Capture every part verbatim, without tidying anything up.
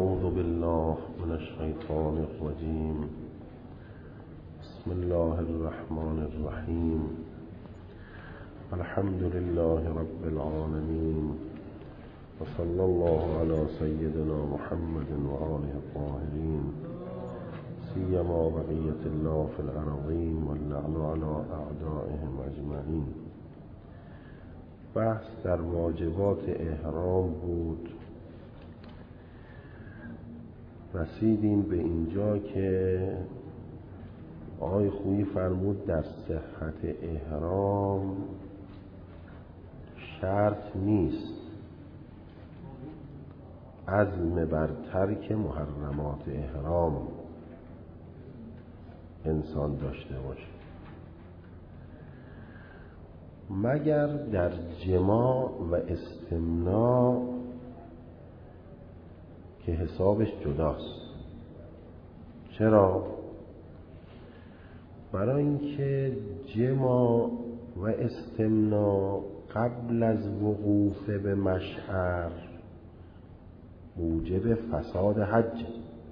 أعوذ بالله من الشيطان الرجيم. بسم الله الرحمن الرحيم. الحمد لله رب العالمين، وصلى الله على سيدنا محمد وآله الطاهرين، سيما بقية الله في الأرضين واللعن على أعدائهم أجمعين. بحث در واجبات احرام بود. رسیدیم به اینجا که آقای خویی فرمود در صحت احرام شرط نیست عزم بر ترک محرمات احرام انسان داشته باشه، مگر در جماع و استمناء که حسابش جداست. چرا؟ برای اینکه جماع و استمناء قبل از وقوف به مشعر موجب فساد حج.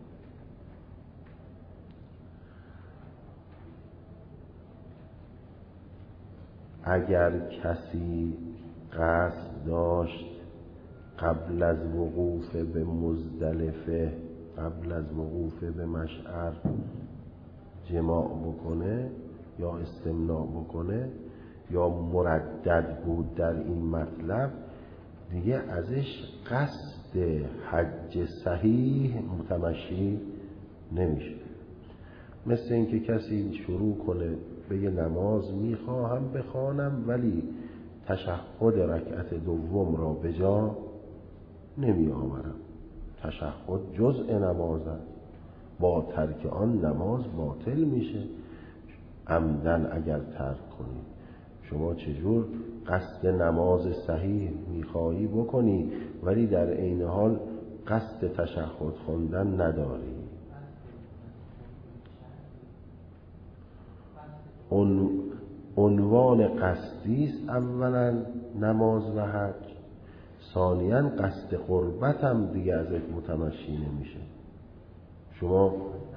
اگر کسی قصد داشت قبل از وقوف به مزدلفه، قبل از وقوف به مشعر جماع بکنه یا استمناء بکنه یا مردد بود در این مطلب، دیگه ازش قصد حج صحیح متمشی نمیشه. مثل اینکه کسی شروع کنه بگه نماز میخواهم بخوانم ولی تشهد رکعت دوم را به جا نمی آورم. تشهد جزء نماز است، با ترک آن نماز باطل میشه. عمدن اگر ترک کنی، شما چجور قصد نماز صحیح میخوایی بکنی ولی در عین حال قصد تشهد خوندن نداری؟ عنوان قصدی است اولا نماز و حج، ثانیاً قصد قربت هم دیگه ازت متمشی نمیشه. شما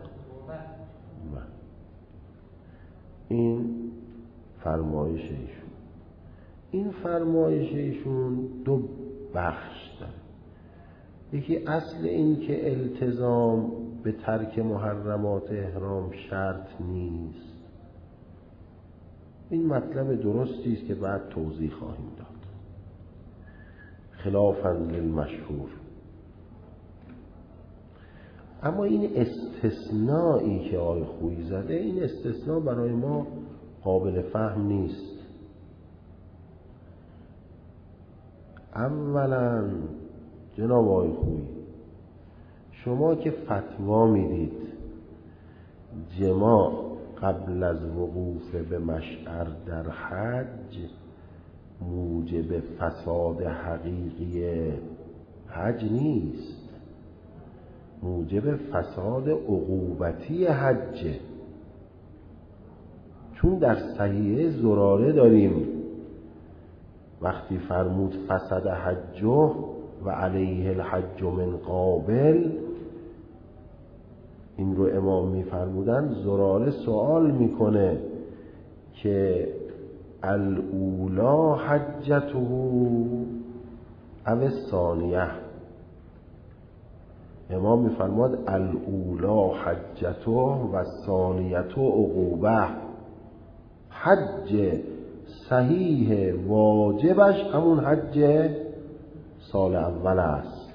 این فرمایش ایشون این فرمایش ایشون دو بخش داره. یکی اصل این که التزام به ترک محرمات احرام شرط نیست. این مطلب درستی است که بعد توضیح خواهیم داد، خلافاً للمشهور. اما این استثنایی که آقای خویی زده، این استثناء برای ما قابل فهم نیست. اولا جناب آقای خویی، شما که فتوا میدید جماع قبل از وقوف به مشعر در حج موجب فساد حقیقی حج نیست، موجب فساد عقوبتی حج. چون در صحیحه زراره داریم وقتی فرمود فسد حجه و علیه الحج من قابل، این رو امام می‌فرمودن. زراره سوال میکنه که الاولا حجته او الثانیه. امام می‌فرماد الاولا حجته و الثانیه عقوبه. حج صحیح واجبش همون حج سال اول است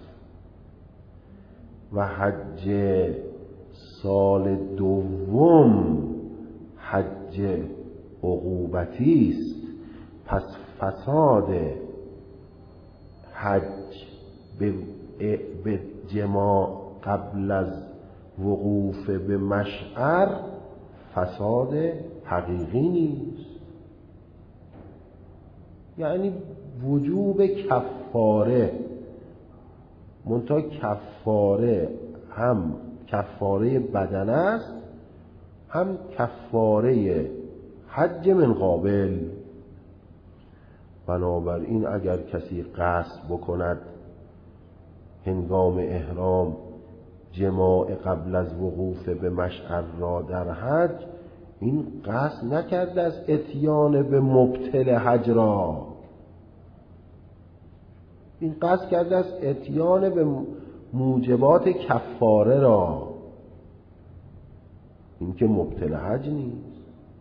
و حج سال دوم حج عقوبتی است. پس فساد حج به به جماع قبل از وقوف به مشعر فساد حقیقی نیست، یعنی وجوب کفاره. منتها کفاره هم کفاره بدن است هم کفاره حج من قابل. بنابراین اگر کسی قصد بکند هنگام احرام جماع قبل از وقوف به مشعر را در حج، این قصد نکرده از اتیان به مبطل حج را، این قصد کرده از اتیان به موجبات کفاره را، این که مبطل حج نیست.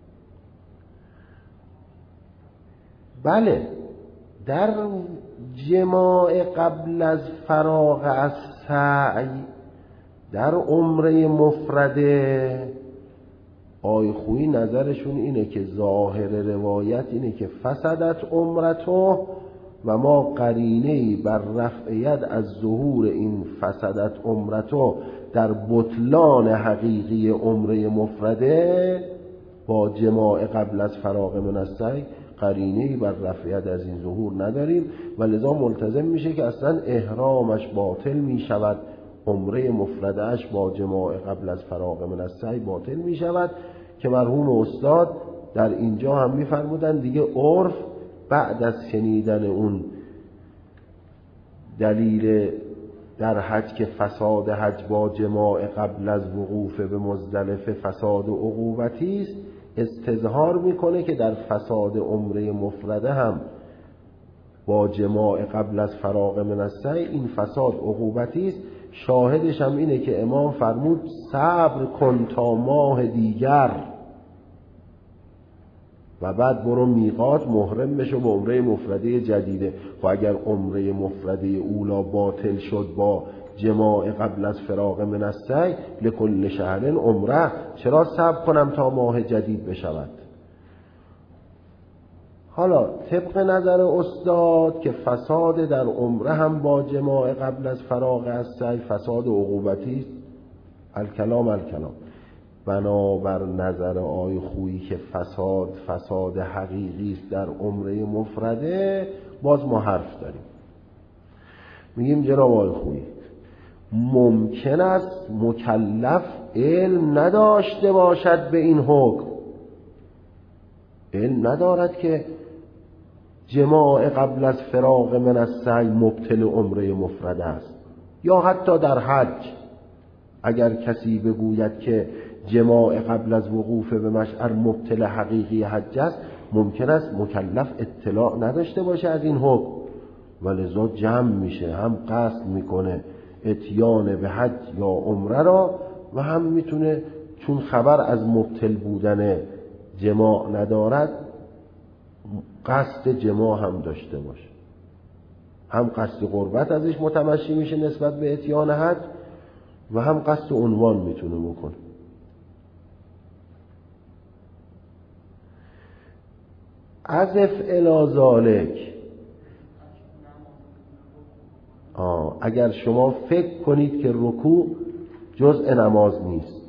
بله در جماع قبل از فراغ از سعی در عمره مفرده آی خویی نظرشون اینه که ظاهر روایت اینه که فسدت عمرته و ما قرینه‌ای بر رفع ید از ظهور این فسدت عمرته در بطلان حقیقی عمره مفرده با جماع قبل از فراغ من السعی قرینه‌ای بر رفع ید از این ظهور نداریم و لذا ملتزم میشه که اصلا احرامش باطل میشود، عمره مفردهش با جماع قبل از فراغ من السعی باطل میشود که مرحوم استاد در اینجا هم میفرمودن دیگه عرف بعد از شنیدن اون دلیل در حج که فساد حج با جماع قبل از وقوف به مزدلفه فساد و عقوبتی است، استظهار میکنه که در فساد عمره مفرده هم با جماع قبل از فراغ من السعی این فساد عقوبتی است. شاهدش هم اینه که امام فرمود صبر کن تا ماه دیگر و بعد برو میقات محرم بشو به عمره مفرده جدیده. و اگر عمره مفرده اولا باطل شد با جماع قبل از فراغ من السعی لکل شهر عمره، چرا صبر کنم تا ماه جدید بشود؟ حالا طبق نظر استاد که فساد در عمره هم با جماع قبل از فراغ از سعی فساد عقوبتی است، الکلام الکلام. بنابر نظر آی خویی که فساد فساد حقیقی است در عمره مفرده، باز ما حرف داریم. میگیم جناب آی خویی ممکن است مکلف علم نداشته باشد به این حکم، علم ندارد که جماع قبل از فراغ من السعی مبطل عمره مفرده است، یا حتی در حج اگر کسی بگوید که جماع قبل از وقوف به مشعر مبطل حقیقی حج است، ممکن است مکلف اطلاع نداشته باشه از این حکم، ولذا جمع میشه، هم قصد میکنه اتیان به حج یا عمره را و هم میتونه چون خبر از مبطل بودن جماع ندارد قصد جماع هم داشته باشه، هم قصد قربت ازش متمشی میشه نسبت به اتیان حج و هم قصد عنوان میتونه بکنه. عزف الی ذالک، آه اگر شما فکر کنید که رکوع جزء نماز نیست،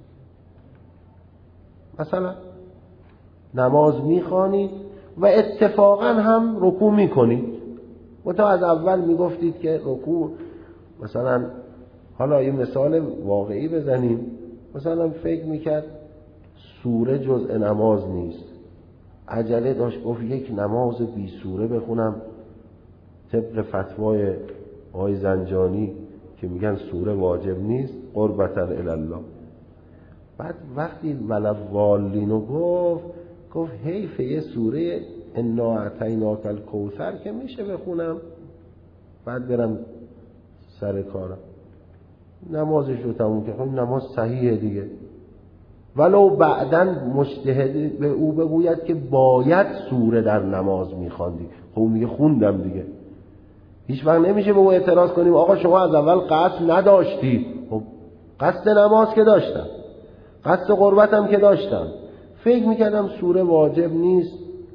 مثلا نماز میخوانید و اتفاقا هم رکوع میکنید و تا از اول میگفتید که رکوع، مثلا حالا یه مثال واقعی بزنیم، مثلا فکر میکرد سوره جزء نماز نیست، عجله داشت گفت یک نماز بی سوره بخونم طبق فتوای آقای زنجانی که میگن سوره واجب نیست قربتاً الله. بعد وقتی ولوالینو گفت گفت حیف یه سوره انا اعطیناک الکوثر که میشه بخونم بعد برم سر کارم، نمازش رو تموم که خب نماز صحیحه دیگه، ولو بعداً مجتهد به او بگوید که باید سوره در نماز میخواندی، خب میگه خوندم دیگه. هیچ وقت نمیشه به او اعتراض کنیم آقا شما از اول قصد نداشتید، خب قصد نماز که داشتم، قصد قربتم که داشتم، فکر میکردم سوره واجب نیست،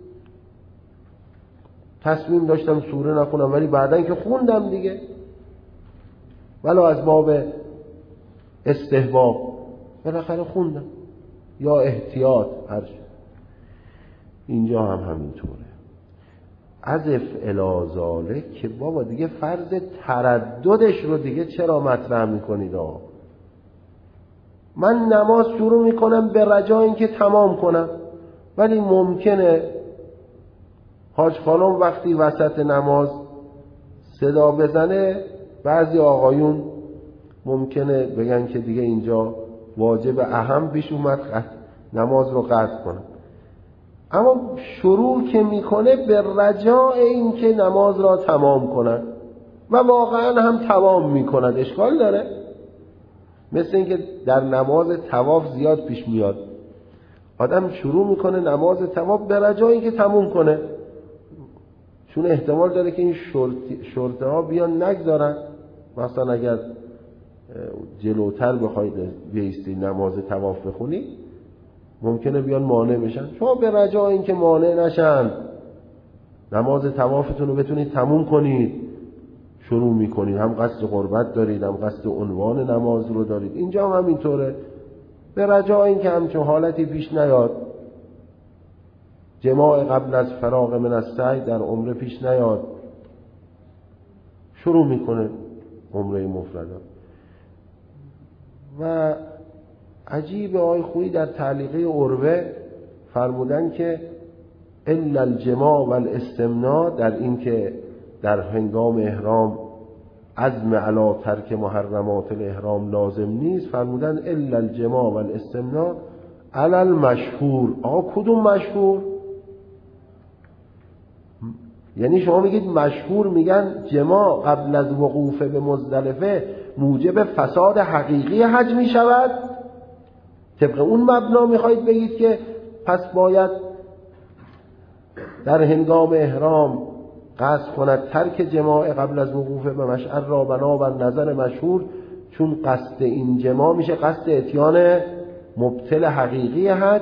تصمیم داشتم سوره نخونم ولی بعداً که خوندم دیگه، ولو از باب استحباب بالاخره خوندم یا احتیاط هرچی. اینجا هم همینطوره. عزف الی ذالک که بابا دیگه فرض ترددش رو دیگه چرا مطرح میکنید آقا؟ من نماز شروع میکنم به رجا اینکه تمام کنم، ولی ممکنه حاج خانم وقتی وسط نماز صدا بزنه بعضی آقایون ممکنه بگن که دیگه اینجا واجب اهم پیش اومد نماز رو قطع کنه. اما شروع که میکنه به رجاء این که نماز را تمام کنن و واقعا هم تمام میکنن. اشکال داره؟ مثل اینکه در نماز طواف زیاد پیش میاد، آدم شروع میکنه نماز طواف به رجاء این که تموم کنه، چون احتمال داره که این شرطه ها بیان نگذارن. مثلا اگر جلوتر بخواید بیستی نماز طواف بخونی ممکنه بیان مانع بشن. شما به رجاء این که مانع نشن نماز طوافتون رو بتونید تموم کنید شروع میکنید. هم قصد قربت دارید، هم قصد عنوان نماز رو دارید. اینجا هم همینطوره، به رجاء این که همچون حالتی پیش نیاد، جماع قبل از فراغ من السعی در عمره پیش نیاد، شروع میکنه عمره مفردا. و عجیب آقای خویی در تعلیقه عروه فرمودن که الا الجماع و الاستمناء، در این که در هنگام احرام عزم علی ترک محرمات الاحرام لازم نیست، فرمودن الا الجماع و الاستمناء علی المشهور. آقا کدوم مشهور؟ یعنی شما میگید مشهور، میگن جماع قبل از وقوف به مزدلفه موجب فساد حقیقی حج میشود؟ طبق اون مبنا میخواید بگید که پس باید در هنگام احرام قصد کند ترک جماع قبل از وقوف به مشعر را بنا بر نظر مشهور، چون قصد این جماع میشه قصد اتیان مبطل حقیقی حج.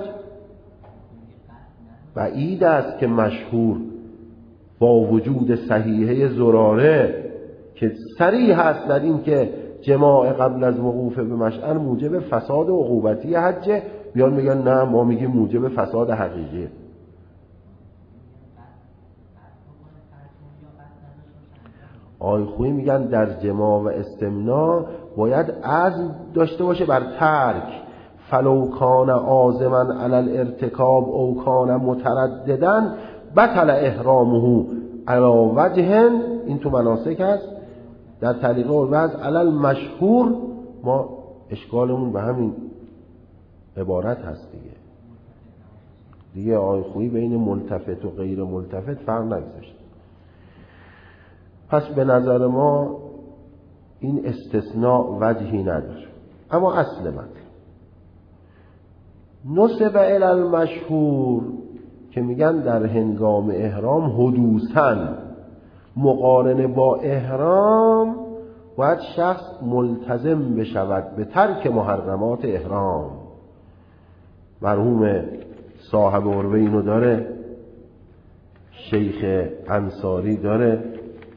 بعید است که مشهور با وجود صحیحه زراره که صریح هست در این که جماع قبل از وقوف به مشعر موجب فساد عقوبتی حج، بیان میگن نه ما میگیم موجب فساد حقیقی. آقای خویی میگن در جماع و استمناء باید عزم داشته باشه بر ترک، فلو کان عازما علی الارتکاب او کان مترددا بطل احرامه علی وجه. این تو مناسک هست. در تعلیق عروه از علی المشهور ما اشکالمون به همین عبارت هست دیگه. دیگه آقای خویی بین ملتفت و غیر ملتفت فرق نگذاشت. پس به نظر ما این استثناء وجهی نداره. اما اصل مطلب نسب الی المشهور که میگن در هنگام احرام حدوثاً مقارنه با احرام باید شخص ملتزم بشود به ترک محرمات احرام. مرحوم صاحب عروه اینو داره، شیخ انصاری داره،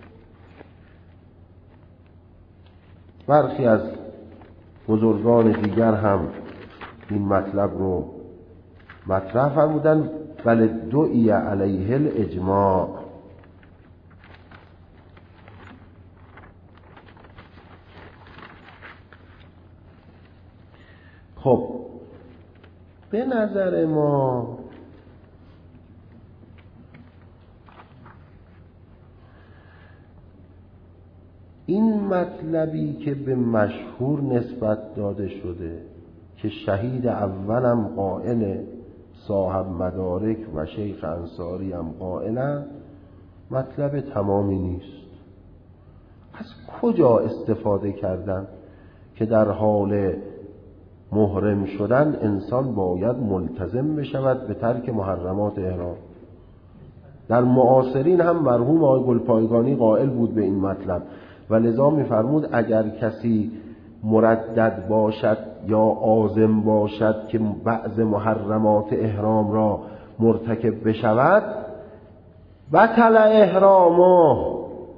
برخی از بزرگان دیگر هم این مطلب رو مطرح فرمودن. بل دعی علیه الاجماع. خب به نظر ما این مطلبی که به مشهور نسبت داده شده که شهید اولم قائل، صاحب مدارک و شیخ انصاری هم قائلن، مطلب تمامی نیست. از کجا استفاده کردن که در حال محرم شدن انسان باید ملتزم بشود به ترک محرمات احرام؟ در معاصرین هم مرحوم آقای گلپایگانی قائل بود به این مطلب و لذا می‌فرمود اگر کسی مردد باشد یا عازم باشد که بعض محرمات احرام را مرتکب بشود بطل احرامه.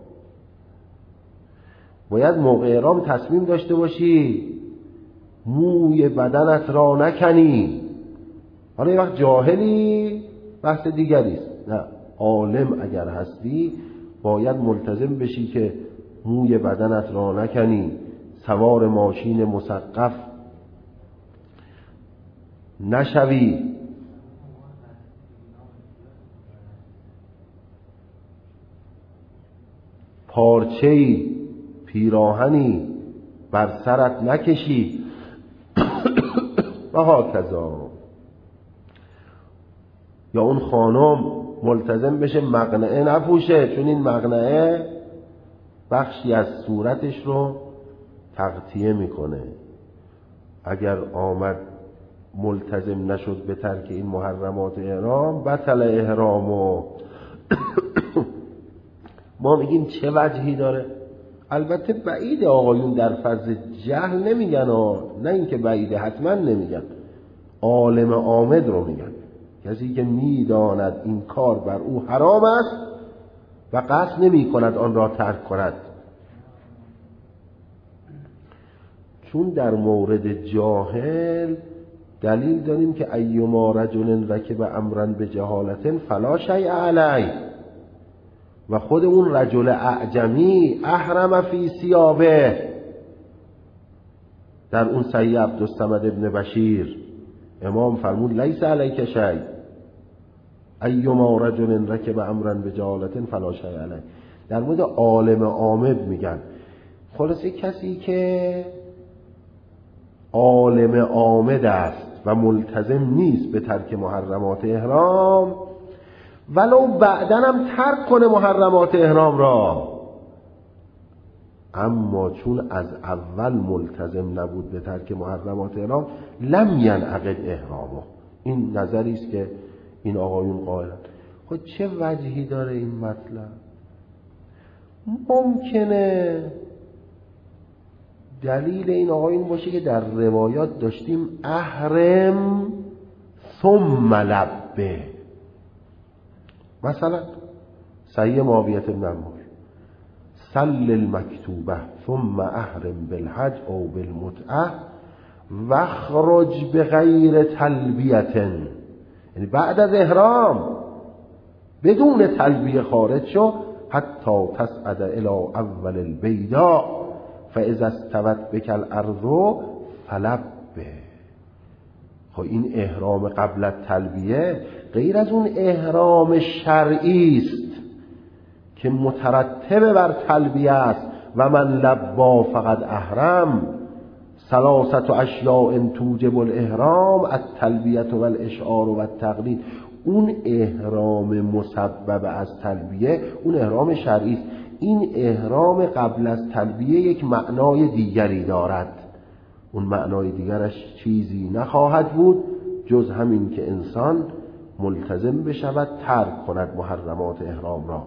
باید موقع احرام تصمیم داشته باشی موی بدنت را نکنی. حالا یه وقت جاهلی بحث دیگری است، نه عالم اگر هستی باید ملتزم بشی که موی بدنت را نکنی، سوار ماشین مسقف نشوی، پارچه‌ای پیراهنی بر سرت نکشی و هاکذا. یا اون خانم ملتزم بشه مقنعه نپوشه، چون این مقنعه بخشی از صورتش رو تغطیه میکنه. اگر آمد ملتزم نشد به ترک این محرمات احرام، بطل احرامو. ما میگیم چه وجهی داره؟ البته بعید آقایون در فرض جهل نمیگن ها، نه اینکه بعیده، حتما نمیگن، عالم عامد رو میگن، کسی که میداند این کار بر او حرام است و قصد نمی کند آن را ترک کند. چون در مورد جاهل دلیل داریم که ایما رجل رکب امرا به جهالت فلا شیء علیه، و خود اون رجل اعجمی احرم فی ثیابه در اون صحیح عبدالصمد ابن بشیر امام فرمود لیس علیک شیء، ایما رجل رکب امرا به جهالت فلا شیء علیه. در مورد عالم عامد میگن. خلاصه کسی که عالم عامد است و ملتزم نیست به ترک محرمات احرام، ولو بعداً هم ترک کنه محرمات احرام را، اما چون از اول ملتزم نبود به ترک محرمات احرام، لم ینعقد احرامه. این نظری است که این آقایون قائلن. خب چه وجهی داره این مطلب؟ ممکنه دلیل این آقایون باشه که در روایات داشتیم احرم ثم لبه. مثلا صحیح معاویه بن عمار صل المکتوبه ثم احرم بالحج او بالمتعه واخرج بغیر تلبیه، یعنی بعد از احرام بدون تلبیه خارج شو حتی تصعد الى اول البیداء فاذا استوت بک الارض فلبه. خب این احرام قبل از تلبیه غیر از اون احرام شرعی است که مترتب بر تلبیه است. و من لبا فقط احرم ثلاثه اشیاء توجب الاحرام التلبیه و الاشعار و التقلید. اون احرام مسبب از تلبیه اون احرام شرعی است. این احرام قبل از تلبیه یک معنای دیگری دارد. اون معنای دیگرش چیزی نخواهد بود جز همین که انسان ملتزم بشود ترک کند محرمات احرام را،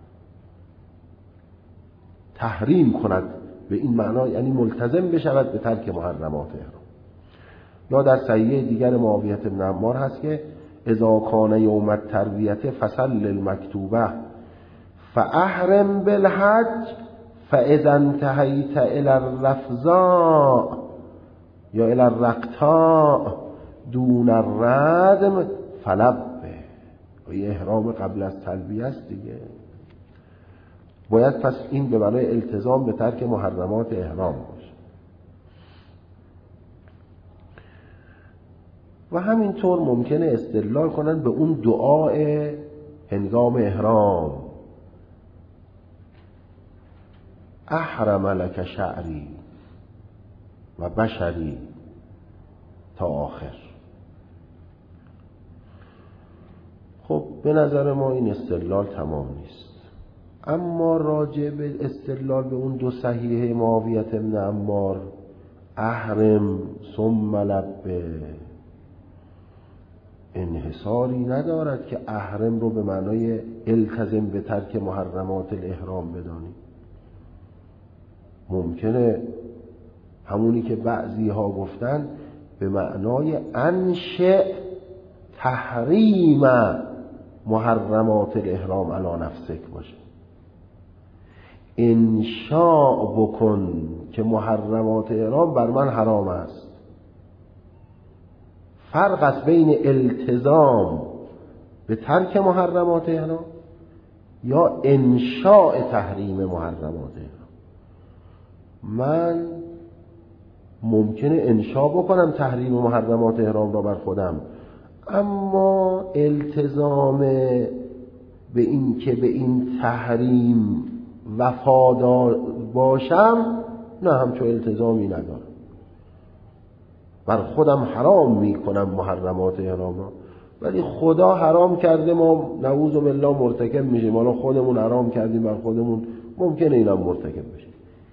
تحریم کند به این معنا، یعنی ملتزم بشود به ترک محرمات احرام. یا در صحیح دیگر معاویه بن عمار هست که اذا کان یوم الترویه فصل المکتوبه فاحرم بالحج فاذا انتهیت الى الرفضاء یا الى الرقطاء دون الردم فلبه. این احرام قبل از تلبیه است دیگه. باید پس این به معنای التزام به ترک محرمات احرام باشه. و همینطور ممکنه استدلال کنن به اون دعای هنگام احرام احرم لک شعری و بشری تا آخر. خب به نظر ما این استدلال تمام نیست. اما راجع به استدلال به اون دو صحیحه معاویه بن عمار احرم ثم لبه انحصاری ندارد که احرم رو به معنای التزم به ترک محرمات الاحرام بدانی. ممکنه همونی که بعضی ها گفتن به معنای انشأ تحریم محرمات الاحرام علی نفسک باشه. انشاء بکن که محرمات احرام بر من حرام است. فرق است بین التزام به ترک محرمات احرام یا انشاء تحریم محرمات احرام. من ممکنه انشاء بکنم تحریم محرمات احرام را بر خودم، اما التزام به این که به این تحریم وفادار باشم نه همچون التزامی ندارم، بر خودم حرام میکنم محرمات احرام را، ولی خدا حرام کرده ما نعوذ بالله مرتکب میشیم، حالا خودمون حرام کردیم بر خودمون، ممکنه اینم مرتکب بشیم.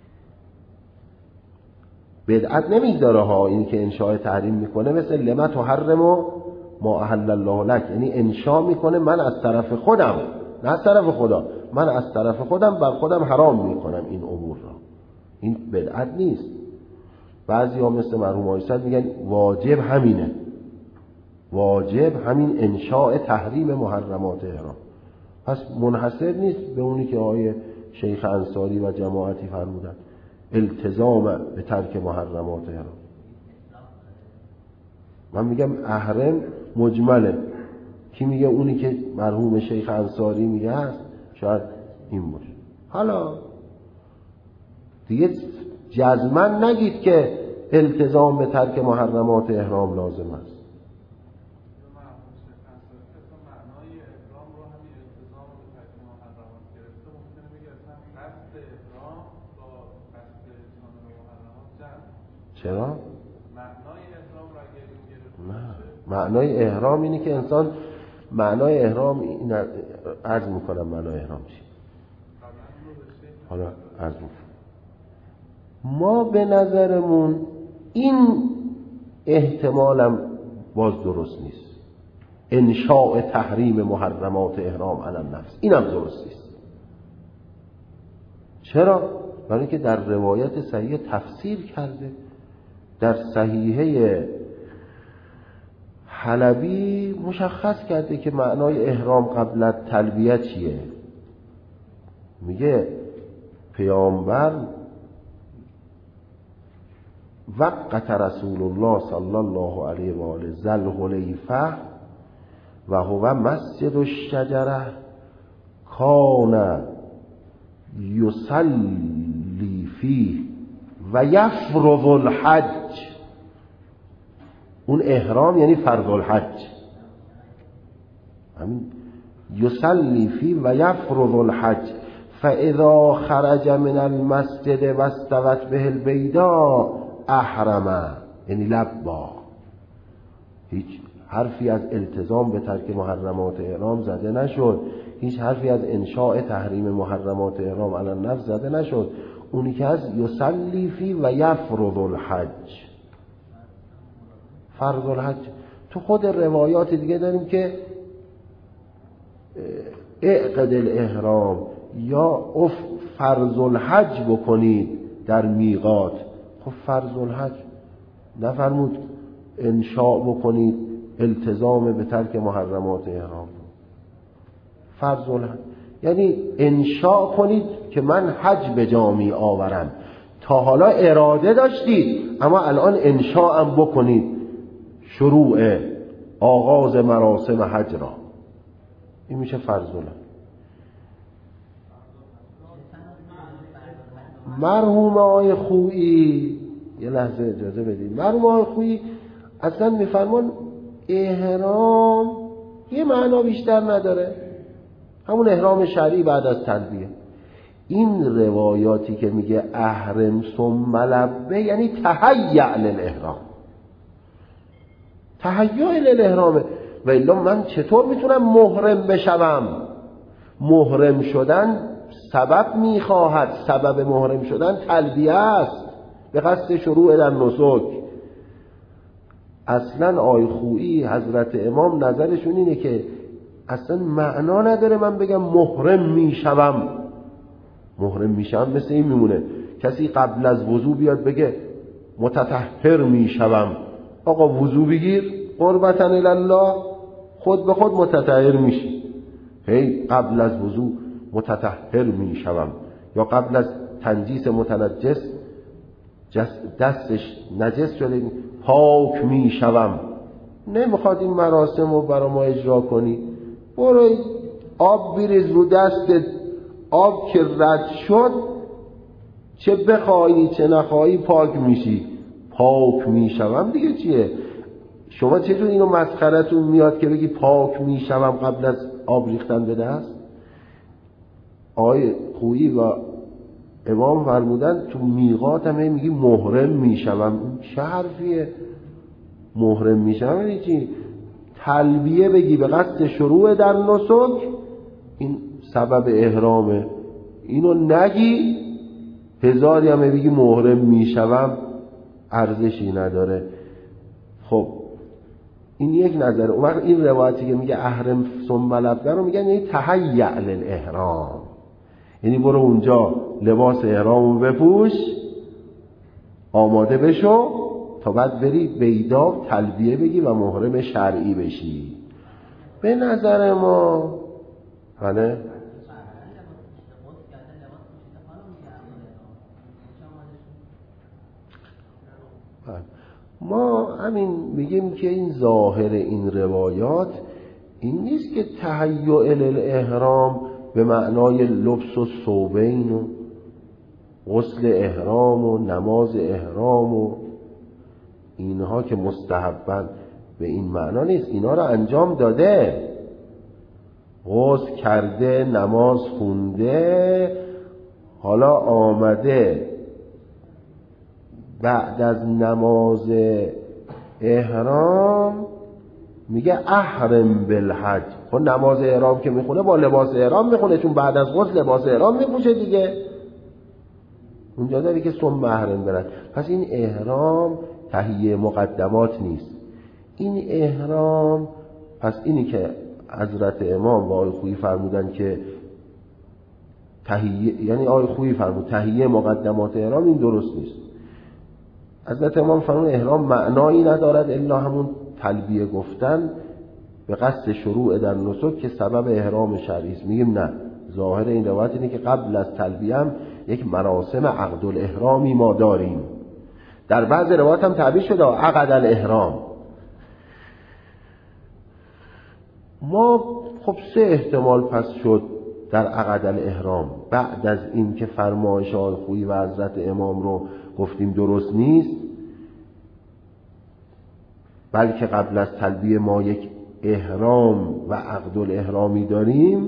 بدعت نمیذاره ها این که انشاء تحریم میکنه، مثل لما تحرم ما احل الله لک، یعنی انشاء میکنه من از طرف خودم، نه از طرف خدا، من از طرف خودم بر خودم حرام میکنم این امور را. این بدعت نیست. بعضی ها مثل مرحوم آیسد میگن واجب همینه، واجب همین انشاء تحریم محرمات احرام. پس منحصر نیست به اونی که آقای شیخ انصاری و جماعتی فرمودن التزام به ترک محرمات احرام. من میگم احرام مجمله، کی میگه اونی که مرحوم شیخ انصاری میگه هست، شاید این باشه. حالا دیگه جزما نگید که التزام به ترک محرمات احرام لازم است. چرا؟ معنای احرام را اگر نه، معنای احرام اینه که انسان معنای احرام این عرض میکنم معنای احرام چی؟ حالا عرض میکنم ما به نظرمون این احتمالم باز درست نیست، انشاء تحریم محرمات احرام علی النفس، اینم درست نیست. چرا؟ برای اینکه در روایت صحیح تفسیر کرده، در صحیحه حلبی مشخص کرده که معنای احرام قبل از تلبیه چیه. میگه پیامبر وقت رسول الله صلی الله علیه و آله ذل حلیفه و هو مسجد الشجره کان یصلی فیه و یفرض الحج. اون احرام یعنی فرض الحج، همین یصلی فیه و یفرض الحج فاذا خرج من المسجد واستوت به البیضاء احرم، یعنی لبا. هیچ حرفی از التزام به ترک محرمات احرام زده نشد، هیچ حرفی از انشاء تحریم محرمات احرام علی النفس زده نشد. اونی که از یصلی فی و یفرض الحج، فرض الحج. تو خود روایات دیگه داریم که اعقد الاحرام یا اف فرض الحج بکنید در میقات. خب فرض الحج نفرمود انشاء بکنید التزام به ترک محرمات احرام. فرض الحج یعنی انشاء کنید که من حج به جا می آورم. تا حالا اراده داشتید اما الان انشاء هم بکنید شروع آغاز مراسم حج را. این میشه فرض الحج. مرحوم آقای خویی، یه لحظه اجازه بدید، مرحوم آقای خویی اصلا میفرمان احرام یه معنا بیشتر نداره، همون احرام شرعی بعد از تلبیه. این روایاتی که میگه احرم ثم لبه یعنی تهیأ للاحرام، تهیأ للاحرام. و الا من چطور میتونم محرم بشوم؟ محرم شدن سبب میخواهد، سبب محرم شدن تلبیه است به قصد شروع در نسک. اصلا آی خویی حضرت امام نظرشون اینه که اصلا معنا نداره من بگم محرم میشوم. محرم میشم مثل این میمونه کسی قبل از وضو بیاد بگه متطهر میشوم. آقا وضو بگیر قربتن الله، خود به خود متطهر میشی. هی قبل از وضو متطهر میشوم، یا قبل از تنجیس متنجس دستش نجس شده پاک میشوم. نمیخواد این مراسم رو برای ما اجرا کنی، برو آب بریز رو دستت، آب که رد شد چه بخوایی چه نخوایی پاک میشی. پاک میشوم دیگه چیه؟ شما چطور اینو مسخرتون میاد که بگی پاک میشوم قبل از آب ریختن به دست؟ آقای خویی و امام فرمودن تو میقات هم میگی محرم میشوم. چه حرفیه محرم میشوم؟ یعنی چی؟ تلبیه بگی به قصد شروع در نسک، این سبب احرامه. اینو نگی هزاری هم بگی محرم میشوم، ارزشی نداره. خب این یک نظر. اون وقت این روایتی که میگه احرم ثم لبیک رو میگن یعنی تهیأ للاحرام، یعنی برو اونجا لباس احرامو بپوش، آماده بشو تا بعد بری بیدا تلبیه بگی و محرم شرعی بشی. به نظر ما بله ما همین میگیم که این ظاهر این روایات این نیست که تهیؤ للاحرام به معنای لبس و ثوبین و غسل احرام و نماز احرام و اینها که مستحبن، به این معنا نیست. اینا رو انجام داده، غسل کرده، نماز خونده، حالا آمده بعد از نماز احرام میگه احرم بالحج. خب نماز احرام که میخونه با لباس احرام میخونه، چون بعد از غسل لباس احرام میپوشه دیگه. اونجا داری که ثم احرم بالحج. پس این احرام تهیه مقدمات نیست. این احرام پس اینی که حضرت امام و آقای خویی فرمودن که تهیه، یعنی آقای خویی فرمود تهیه مقدمات احرام، این درست نیست. حضرت امام فرمود احرام معنایی ندارد الا همون تلبیه گفتن به قصد شروع در نسک که سبب احرام شرعی است. میگیم نه، ظاهر این روایت اینه که قبل از تلبیه هم یک مراسم عقد الاحرامی ما داریم. در بعض روایات هم تعبیر شده عقد الاحرام. ما خب سه احتمال پس شد در عقد الاحرام. بعد از این که فرمایش آقای خویی و حضرت امام رو گفتیم درست نیست، بلکه قبل از تلبیه ما یک احرام و عقد الاحرامی داریم،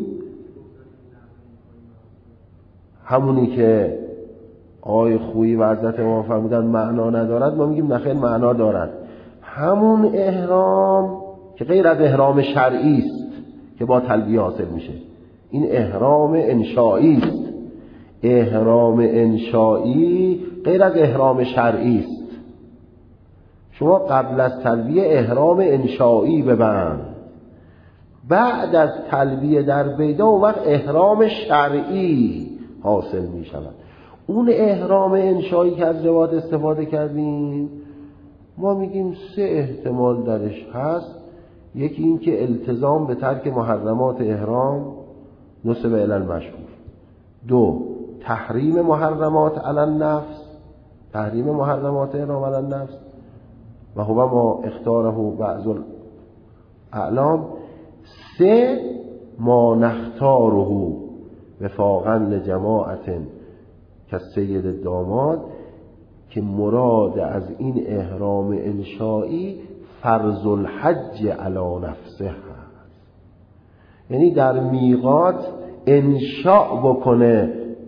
همونی که آقای خویی و حضرت امام فرمودن معنا ندارد، ما میگیم نخیر معنا دارد. همون احرام که غیر از احرام شرعی است که با تلبیه حاصل میشه، این احرام انشائی است. احرام انشائی غیر از احرام شرعی است. شما قبل از تلبیه احرام انشائی ببند، بعد از تلبیه در بیدا اون وقت احرام شرعی حاصل می شود. اون احرام انشائی که از روایات استفاده کردیم ما میگیم سه احتمال درش هست. یکی این که التزام به ترک محرمات احرام نسب الی المشهور. دو، تحریم محرمات علی النفس، تحریم محرمات احرام علی النفس و هو ما اختاره بعض الاعلام. سه، ما نختاره وفاقا لجماعت که سید داماد، که مراد از این احرام انشائی فرض الحج علی نفسه هست، یعنی در میقات انشاء بکنه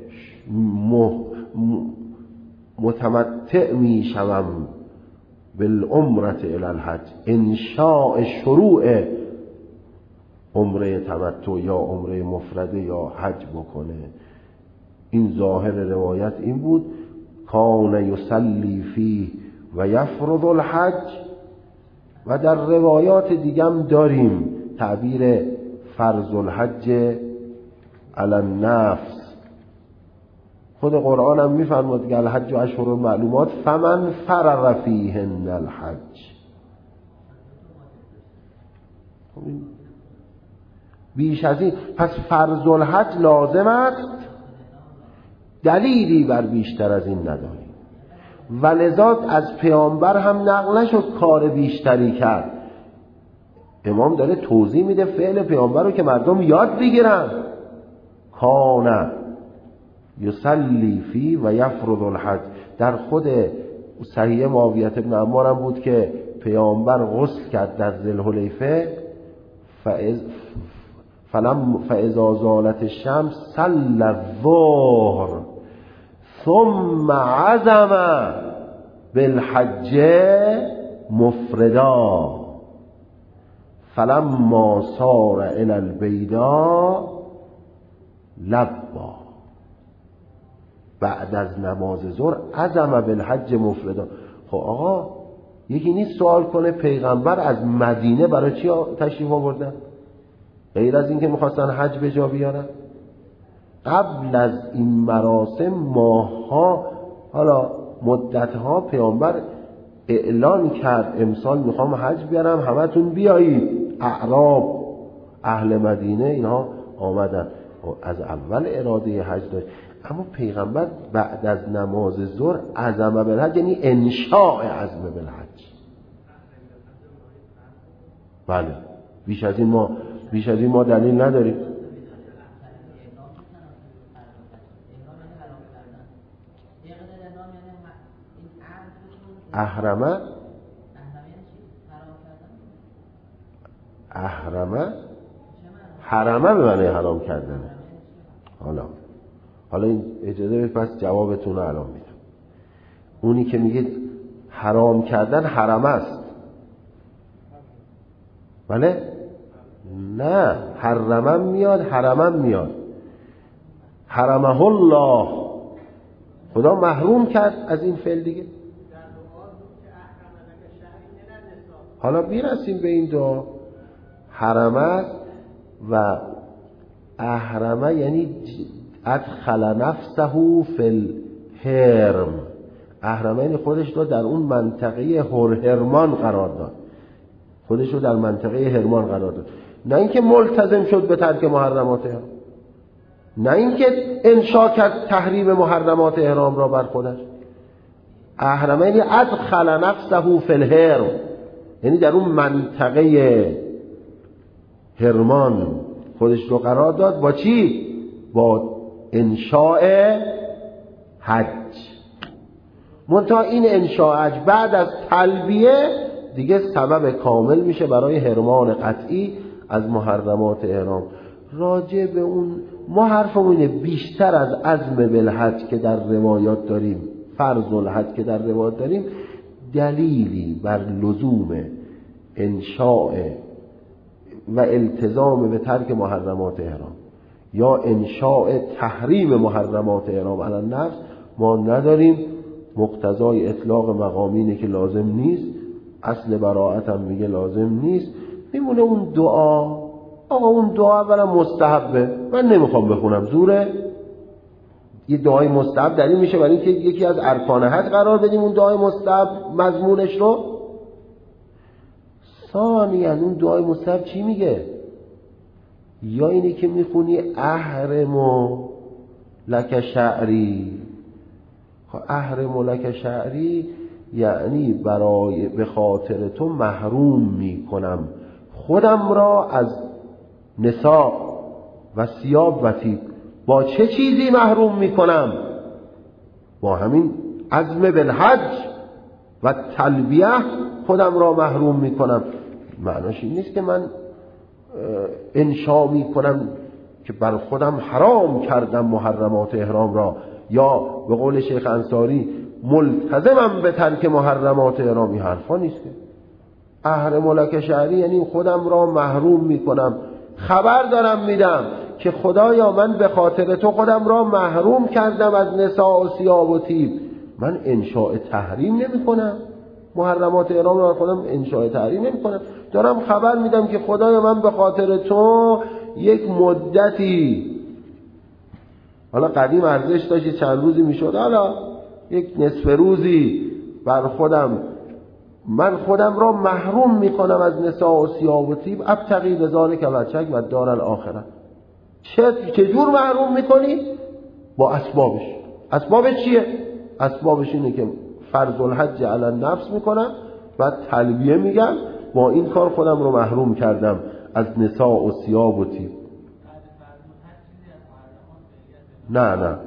متمتع می شوم بالعمرة الی الحج، انشاء شروع عمره تمتع یا عمره مفرده یا حج بکنه. این ظاهر روایت این بود. کان یصلی فیه و یفرض الحج. و در روایات دیگم داریم تعبیر فرض الحج علی النفس. خود قرآن هم میفرماد که الحج اشهر معلومات فمن فرغ فیهن الحج. بیش از این پس فرض الحج لازم است، دلیلی بر بیشتر از این نداریم. ولذا از پیامبر هم نقل نشد کار بیشتری کرد. امام داره توضیح میده فعل پیامبر رو که مردم یاد بگیرن. کان یصلی فی و یفرض الحج. در خود صحیح معاویه بن عمار هم بود که پیامبر غسل کرد در ذوالحلیفه، فاذ فلم فاذا زالت الشمس صلی الظهر ثم عزم بالحج مفردا فلما صار الى البیضاء لبا. بعد از نماز ظهر عزم بالحج مفردا. خب آقا یکی نیست سوال کنه پیغمبر از مدینه برای چی تشریف آوردن غیر از اینکه میخواستن حج به جا بیارن؟ قبل از این مراسم ماهها، حالا مدتها پیامبر اعلان کرد امسال میخوام حج بیارم، همتون بیایید. اعراب، اهل مدینه، اینها آمدن. از اول اراده حج داشت، اما پیغمبر بعد از نماز ظهر عزم بالحج یعنی انشاء عزم بالحج. بله، بیش از این ما بیش از این ما دلیل نداریم. احرمه احرمه حرمه به معنی حرام کردن. حالا حالا این اجازه بدید پس جوابتون رو الان میدم. اونی که میگید حرام کردن حرمه است، بله؟ نه، حرمه میاد، حرمه میاد. حرمه الله، خدا محروم کرد از این فعل دیگه. حالا میرسیم به این دعا. حرمه و احرمه یعنی ادخل نفسه فی الحرم. احرمه یعنی خودش رو در اون منطقه هرمان قرار داد، خودش رو در منطقه هرمان قرار داد، نه اینکه ملتزم شد به ترک محرمات احرام، نه اینکه انشا کرد تحریم محرمات احرام را بر خودش. احرمه یعنی ادخل نفسه فی الحرم، یعنی در اون منطقه هرمان خودش رو قرار داد. با چی؟ با انشاء حج. منتها این انشاء حج بعد از تلبیه دیگه سبب کامل میشه برای حرمان قطعی از محرمات احرام. راجع به اون ما حرفمون اینه بیشتر از عزم بالحج که در روایات داریم، فرض الحج که در روایات داریم، دلیلی بر لزوم انشاء و التزام به ترک محرمات احرام یا انشاء تحریم محرمات احرام علی النفس ما نداریم. مقتضای اطلاق مقامینه که لازم نیست، اصل براءت هم میگه لازم نیست. میمونه اون دعا. آقا اون دعا اولا مستحبه، من نمیخوام بخونم، زوره. یه دعای مستحب دلیل میشه برای اینکه یکی از ارکان حج قرار بدیم اون دعای مستحب مضمونش رو. ثانیاً اون دعای مستحب چی میگه؟ یا اینی که میخونی احرم لک شعری. خب احرم لک شعری یعنی برای به خاطر تو محروم میکنم خودم را از نساء و ثیاب و طیب. با چه چیزی محروم میکنم؟ با همین عزم بالحج و تلبیه خودم را محروم میکنم. معناش این نیست که من انشا میکنم که بر خودم حرام کردم محرمات احرام را، یا به قول شیخ انصاری ملتزمم به ترک محرمات احرام. این حرفا نیست که. احرم لک شعری یعنی خودم را محروم میکنم، خبر دارم میدم که خدایا من به خاطر تو خودم را محروم کردم از نساء و ثیاب و طیب. من انشاء تحریم نمی کنم، محرمات احرام را خودم انشاء تحریم نمی کنم، دارم خبر میدم که خدایا من به خاطر تو یک مدتی، حالا قدیم ارزش داشت چند روزی میشد، حالا یک نصف روزی بر خودم، من خودم را محروم میکنم از نساء و ثیاب و طیب. ابتغی بذالک وجهک و الدار الاخره. چه چجور محروم میکنی؟ با اسبابش. اسبابش چیه؟ اسبابش اینه که فرض الحج علی النفس میکنم و تلبیه میگم با این کار خودم رو محروم کردم از نساء و ثیاب و طیب. نه نه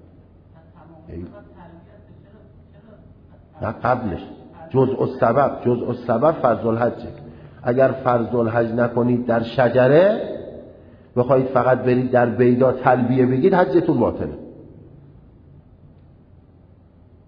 نه قبلش جزء السبب، جزء السبب فرض الحج. اگر فرض الحج نکنید در شجره، بخواید فقط برید در بیدا تلبیه بگید، حجتون باطله.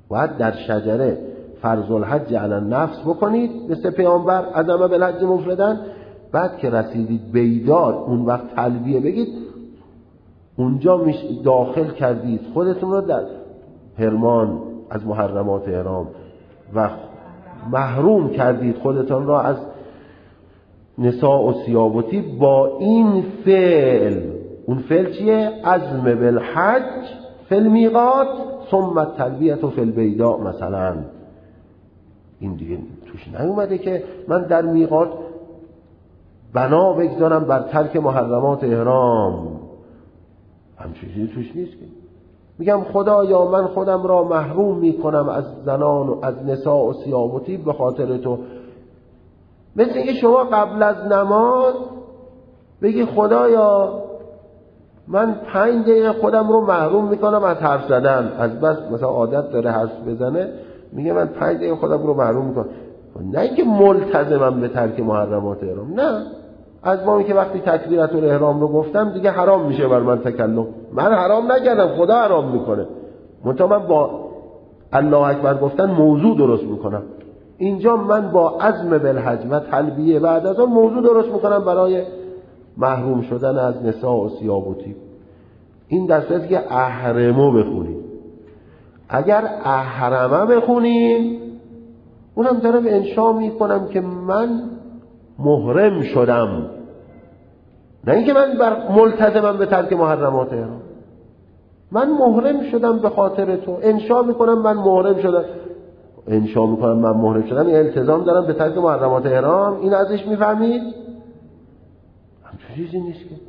باید در شجره فرض الحج علی النفس بکنید مثل پیامبر عزم بالحج مفردن. بعد که رسیدید بیدار اون وقت تلبیه بگید، اونجا داخل کردید خودتون رو در حرمان از محرمات احرام و محروم کردید خودتون را از نساء و ثیاب و طیب با این فعل. اون فعل چیه؟ عزم بالحج فی المیقات ثم التلبیه فی البیداء مثلا. این دیگه توش نیومده که من در میقات بنا بگذارم بر ترک محرمات احرام، همچین چیزی توش نیست که میگم خدایا من خودم را محروم میکنم از زنان و از نساء و ثیاب و طیب به خاطر تو. مثل اینکه شما قبل از نماز بگی خدایا من پنج دقیقه خودم رو محروم میکنم از حرف زدن، از بس مثلا عادت داره حرف بزنه میگه من پنج دقیقه خودم رو محروم میکنم. نه اینکه ملتزمم به ترک محرمات احرام، نه، از ما که وقتی تکبیرت الاحرام رو گفتم دیگه حرام میشه بر من تکلم. من حرام نکردم، خدا حرام میکنه، منتها من با الله اکبر گفتن موضوع درست میکنم. اینجا من با عزم بالحج و تلبیه بعد از اون موضوع درست میکنم برای محروم شدن از نساء و ثیاب و طیب. این در صورتی که احرمو بخونیم. اگر احرمه بخونیم اونم دارم انشا میکنم که من محرم شدم، نه اینکه من بر ملتزمم به ترک محرمات احرام. من محرم شدم به خاطر تو، انشا میکنم من محرم شدم، انشا میکنم من محرم شدم، این التزام دارم به ترک محرمات احرام. این ازش میفهمید؟ همچون چیزی نیست که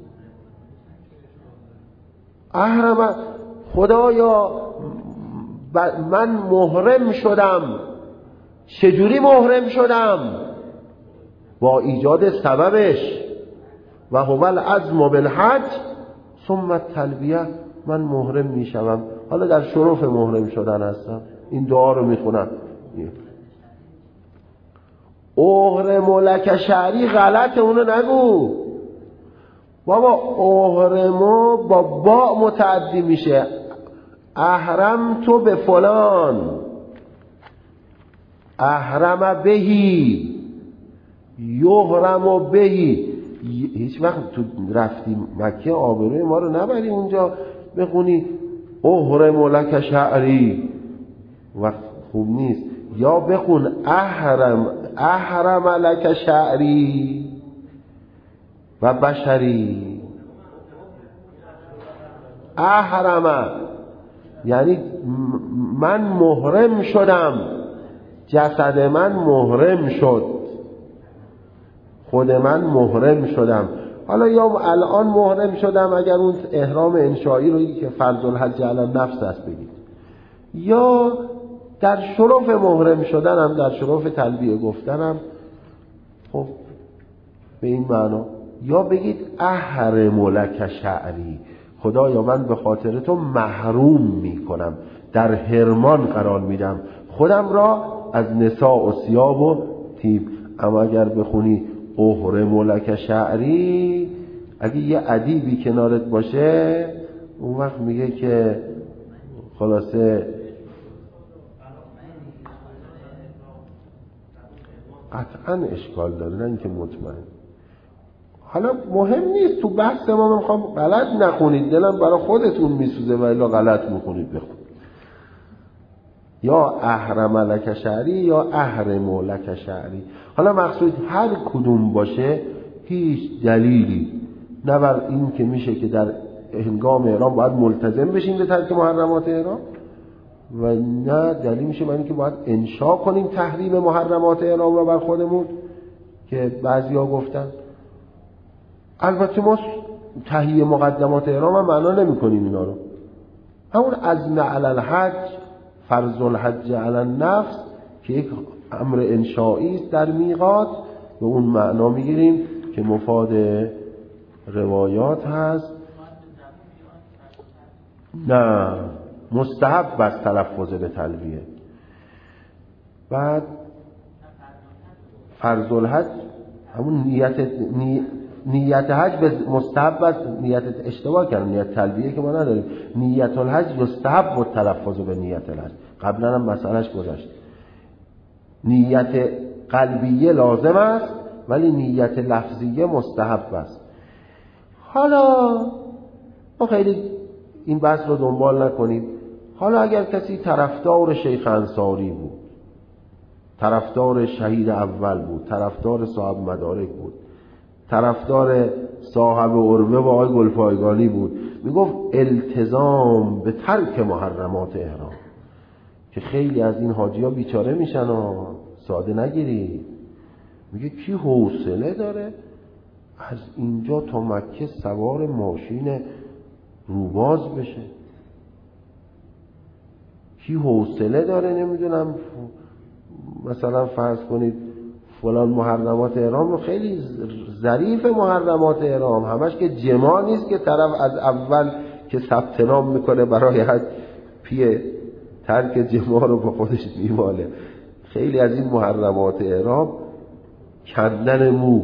احرم خدایا من محرم شدم. چجوری محرم شدم؟ با ایجاد سببش و هو العزم بالحج ثم التلبیه. من محرم میشم، حالا در شرف محرم شدن هستم. این دعا رو میخونم. احرم لک شعری غلط، اونو نگو بابا. احرمو با با متعدی میشه. احرم تو به فلان، احرم بهی، یحرم بهی. هیچ وقت تو رفتی مکه آبروی ما رو نبری اونجا بخونی احرم لک شعری، وقت خوب نیست. یا بخون احرم احرم لک شعری و بشری. احرم یعنی من محرم شدم، جسد من محرم شد، خود من محرم شدم. حالا یا الان محرم شدم اگر اون احرام انشایی رو که فرض الحج علی النفس است بگید، یا در شرف محرم شدنم، در شرف تلبیه گفتنم، خب به این معنا. یا بگید احرم لک شعری، خدایا من به خاطر تو محروم میکنم، در حرمان قرار میدم خودم را از نساء و ثیاب و طیب. اما اگر بخونی احرم لک شعری، اگه یه ادیبی کنارت باشه اون وقت میگه که خلاصه قطعا اشکال داره، نه اینکه مطمئن. حالا مهم نیست، تو بحث ما میخوام غلط نخونید، دلم برای خودتون میسوزه و الا غلط میخونید بخونید. یا احرم لک شعری یا احرم لک شعری. حالا مقصود هر کدوم باشه هیچ دلیلی نه بر این که میشه که در هنگام احرام باید ملتزم بشیم به ترک محرمات احرام، و نه دلیل میشه بر این که باید انشا کنیم تحریم محرمات احرام را بر خودمون که بعضیا گفتن. البته ما تهیه مقدمات احرام هم معنا نمی کنیم اینا رو. همون عزم علی الحج، فرض الحج علی النفس که یک امر انشایی است در میقات، به اون معنا میگیریم که مفاد روایات هست. نه، مستحب است تلفظ به تلبیه. بعد فرض الحج همون نیت نی... نیت حج به مستحب است. نیت اشتباه کردم، نیت تلبیه که ما نداریم. نیت الحج یستحب و تلفظ به نیت الحج، قبلا هم مسئلهش گذشت. نیت قلبیه لازم است ولی نیت لفظیه مستحب است. حالا ما خیلی این بحث رو دنبال نکنیم. حالا اگر کسی طرفدار شیخ انصاری بود، طرفدار شهید اول بود، طرفدار صاحب مدارک بود، طرفدار صاحب عروه و آقای گلپایگانی بود، میگفت التزام به ترک محرمات احرام، که خیلی از این حاجی ها بیچاره میشن و ساده نگیرید. میگه کی حوصله داره از اینجا تا مکه سوار ماشین روباز بشه؟ کی حوصله داره نمیدونم مثلا فرض کنید فلان محرمات احرام رو، خیلی ظریف محرمات احرام همش که جما نیست که طرف از اول که ثبت نام میکنه برای حج پیه ترک جما رو به خودش میماله. خیلی از این محرمات احرام کندن مو،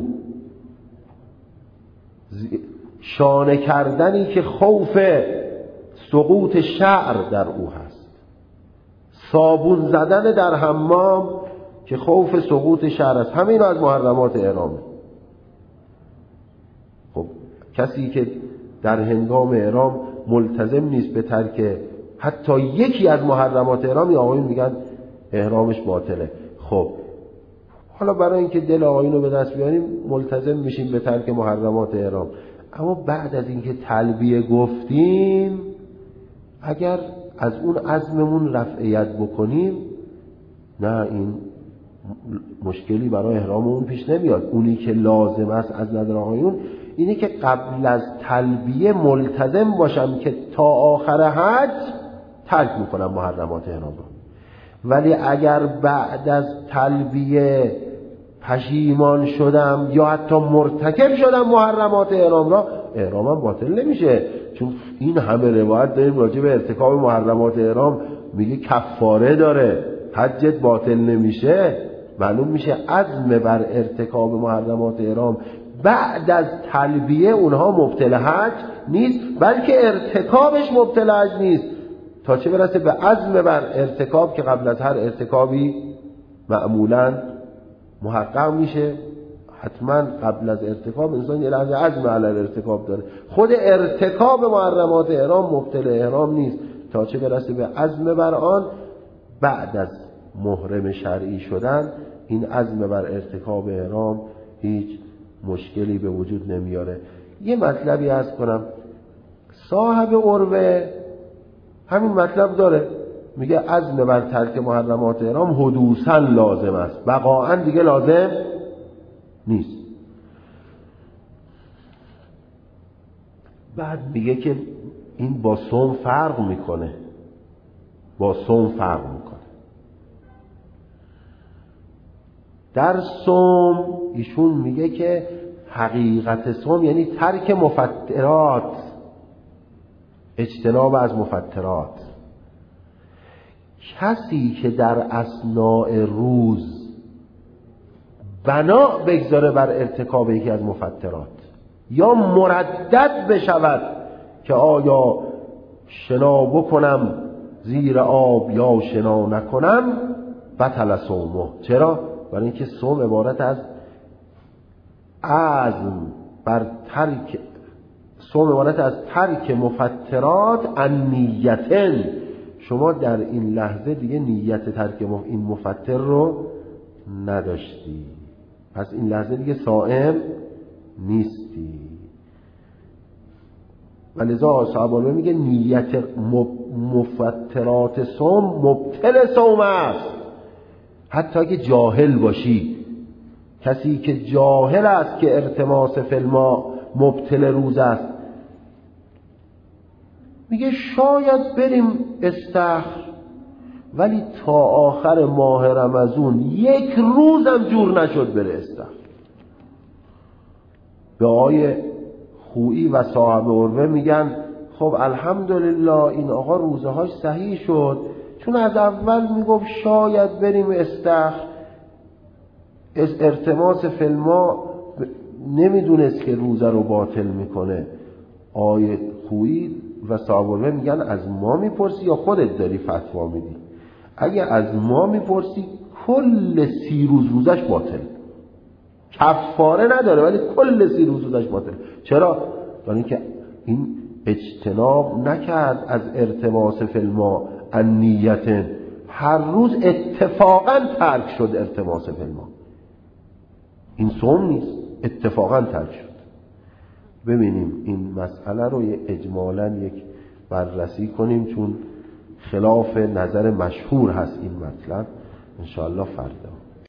شانه کردنی که خوف سقوط شعر در او هست، صابون زدن در حمام که خوف سقوط شعر است. همین از محرمات احرامه. خب کسی که در هنگام احرام ملتزم نیست به ترک حتی یکی از محرمات احرام، یا آقایون میگن احرامش باطله. خب حالا برای اینکه دل آقایون رو به دست بیاریم ملتزم میشیم به ترک محرمات احرام، اما بعد از اینکه تلبیه گفتیم اگر از اون عزممون رفعیت بکنیم، نه این مشکلی برای احراممون پیش نمیاد. اونی که لازم است از نظر آقایون اینه که قبل از تلبیه ملتزم باشم که تا آخر حج ترک میکنم محرمات احرام رو. ولی اگر بعد از تلبیه پشیمان شدم یا حتی مرتکب شدم محرمات احرام را، احرامم باطل نمیشه. چون این همه روایت داریم راجع به ارتکاب محرمات احرام، میگه کفاره داره، حجت باطل نمیشه. معلوم میشه عزم بر ارتکاب محرمات احرام بعد از تلبیه اونها مبطل حج نیست، بلکه ارتکابش مبطل حج نیست، تا چه برسه به عزم بر ارتکاب که قبل از هر ارتکابی معمولاً محقق میشه. حتما قبل از ارتکاب انسان یه لحظه عزم علی ارتکاب داره. خود ارتکاب محرمات احرام مبطل احرام نیست، تا چه برسه به عزم بر آن بعد از محرم شرعی شدن. این عزم بر ارتکاب احرام هیچ مشکلی به وجود نمیاره. یه مطلبی عرض کنم، صاحب عروه همین مطلب داره، میگه عزم بر ترک محرمات احرام حدوثاً لازم است، بقاعاً دیگه لازم نیست. بعد میگه که این با صوم فرق میکنه، با صوم فرق میکنه. در صوم ایشون میگه که حقیقت صوم یعنی ترک مفترات، اجتناب از مفترات. کسی که در اثناء روز بنا بگذاره بر ارتکاب یکی از مفترات یا مردد بشود که آیا شنا بکنم زیر آب یا شنا نکنم، بطل صومه. چرا؟ برای اینکه صوم عبارت از عزم بر ترک، صوم عبارت از ترک مفترات ان نیتن. شما در این لحظه دیگه نیت ترک این مفتر رو نداشتی، پس این لحظه دیگه صائم نیستی. ولذا صحابه میگه نیت مفترات صوم مبطل صوم است، حتی که جاهل باشی. کسی که جاهل است که ارتماس فی الماء مبطل روز است، میگه شاید بریم استخر، ولی تا آخر ماه رمضان یک روزم جور نشد بره استخر. به آقای خویی و صاحب عروه میگن خب الحمدلله این آقا روزهاش صحیح شد، چون از اول میگفت شاید بریم استخر، ارتماس فی الماء نمیدونست که روزه رو باطل میکنه. آیه خویی و صحابه میگن از ما میپرسی یا خودت داری فتوا میدی؟ اگه از ما میپرسی کل سی روز روزش باطل، کفاره نداره ولی کل سی روز روزش باطل. چرا؟ یعنی که این اجتناب نکرد از ارتباط فی الماء ان نیت، هر روز اتفاقا ترک شد ارتباط فی الماء. این صوم نیست، اتفاقا ترک شد. ببینیم این مسئله رو یه اجمالاً یک بررسی کنیم، چون خلاف نظر مشهور هست این مطلب. انشاءالله فردا